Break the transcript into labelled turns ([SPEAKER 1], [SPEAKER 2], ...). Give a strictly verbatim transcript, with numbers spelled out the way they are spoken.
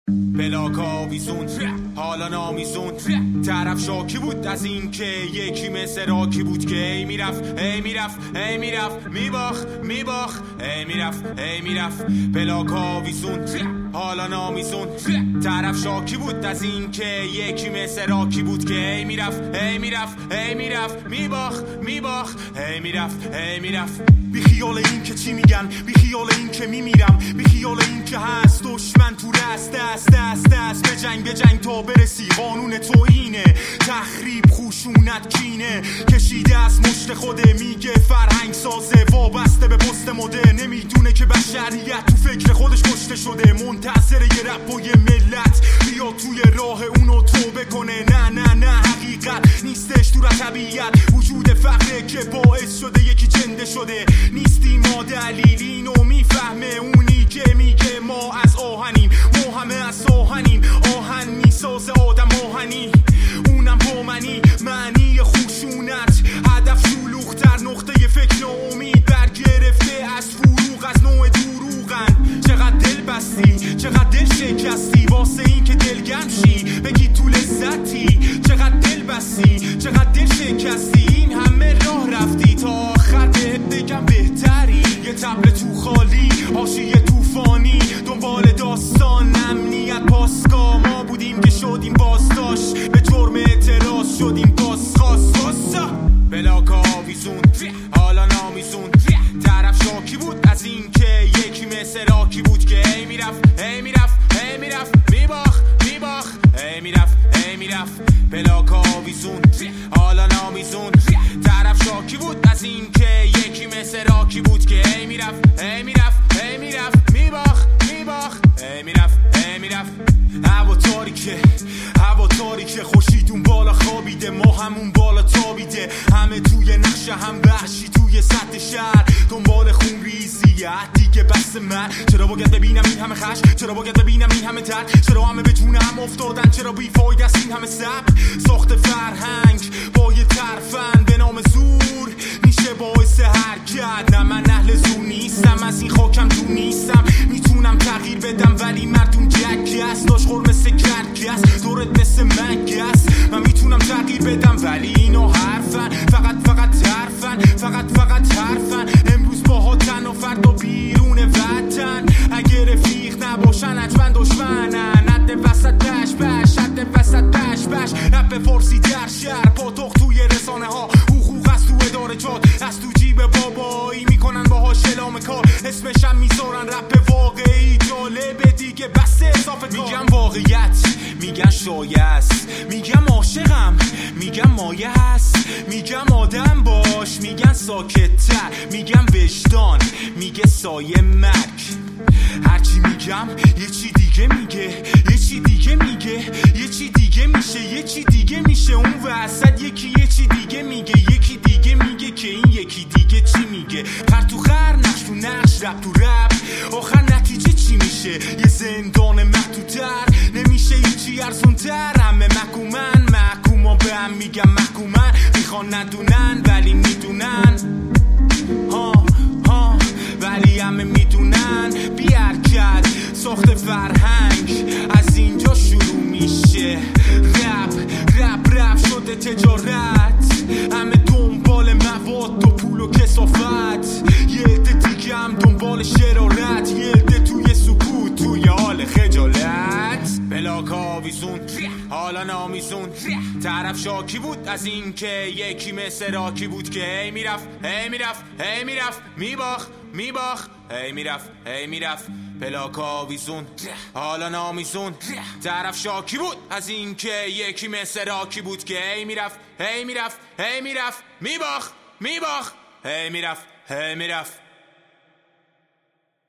[SPEAKER 1] بلاک آویزون حالا نامیزون طرف شاکی بود از این که یکی مثل راکی بود که ای میرفت ای میرفت ای میرفت میباخ میباخ ای میرفت ای میرفت بلاک آویزون حالا نامیزون طرف شاکی بود از این که یکی مثل راکی بود که ای میرفت ای میرفت ای میرفت میباخ میباخ ای میرفت ای میرفت بی خیال این که چی میگن، بی خیال این که میمیرم، بی خیال این که هست دشمن تو دست دست دست دست به جنگ به جنگ تا برسی. قانون تو اینه تخریب خوشونت کینه کشیده از مشت خوده. میگه فرهنگ سازه وابسته به پست مده. نمیدونه که بشریت تو فکر خودش کشته شده. منتظر یه رپ و یه ملت بیا توی راه اونو توبه کنه. نه نه نه حقیقت نیستش تو طبیعت. وجود فقره که باعث شده یکی جنده شده. نیستی ما دلیل اینو میفهمه اونی که میگه ما از آهنیم. ما همه از آهنیم. آهن میسازه آدم آهنی اونم با منی. معنی خوشونت هدف شلوغ‌تر نقطه فکر و امید برگرفته از فروغ از نوع دروغن. چقدر دل بستی چقدر دل شکستی واسه این که دلگرم شی بگی تو لذتی. چقدر دل بستی چقدر دل شکستی این همه راه رفتی تا آخر بهت بگم بهتری. یه تبل تو خالی حاشیه طوفانی دنبال داستان امنیت پاسگاه. ما بودیم که شدیم بازداشت به جرم اعتراض شدیم بازخواست. بلاک آویزون حالا نامیزون طرف شاکی بود از این که یکی مثل راکی بود که ای میرفت ای میرفت ای میرفت میباخ میباخ ای میرفت ای میرفت بلاک آویزون حالا نامیزون طرف شاکی بود از این که یکی مثل راکی بود که ای میرفت ای میرفت ای میرفت میباخ میباخ ای میرفت ای میرفت. هوا تاریکه هوا تاریکه خورشید اون بالا خوابیده ما همون بالا تابیده. همه توی نقشه هم وحشی توی سطح شهر دنبال خون ریزیه دیگه بس من. چرا باید ببینم این همه خش چرا باید ببینم این همه درد. چرا همه به جون هم افتادن چرا بیفاید است این همه سب ساخت فرهنگ با یه ترفن به نام زور میشه باعث حرکت. نه من اهل زور نیستم از این خاکم دور نیستم. میتونم تغییر بدم ولی مردم جک است. داش خور مثل کرکس دورت مثل مگس. من میتونم تغییر بدم ولی اینا حرفن فقط فقط حرفن فقط فقط حرفن. امروز باهاتن و فردا بیرون وطن. اگه رفیق نباشن حتما دشمنن. حد وسط بش بش حد وسط بش بش رپ فارسی در شهر پاتوق توی رسانه ها. حقوق از تو اداره جات از تو جیب بابایی میکنن باهاش اعلام کار. اسمشم میذارن رپ واقعی جالبه دیگه بس اضافه کار. میگم واقعیت میگن شایع است میگم عاشقم میگم مایه هست میگم آدم باش میگن ساکت‌تر میگم وجدان میگه سایه مرگ. هرچی میگم یه چی دیگه میگه یه چی دیگه میگه یه چی دیگه میشه یه چی دیگه میشه. اون وسط یکی یه چی دیگه میگه یکی دیگه میگه که این یکی دیگه چی میگه. خر تو خر نقش تو نقش رپ تو رپ آخر نتیجه چی میشه. یه زندان محدودتر نمیشه هیچی ارزونتر. همه محکومن محکوما به هم میگم محکومن. میخوان ندونن ولی میدونن ها ها ولی همه میدونن. بی حرکت ساخت فرهنگ از اینجا شروع میشه. رپ رپ رپ شده تجارت. همه دنبال مواد و پول و کسافت. یه عده دیگه هم دنبال شرارت. یه عده توی سکوت توی حال خجالت. بلاک آویزون حالا نامیزون طرف شاکی بود از این که یکی مثل راکی بود که ای میرفت ای میرفت ای میرفت میباخ میباخ ای میرفت ای میرفت. بلاک آویزون حالا نامیزون طرف شاکی بود از این که یکی مثل راکی بود که ای میرفت ای میرفت ای میرفت میباخ میباخ ای میرفت ای میرفت.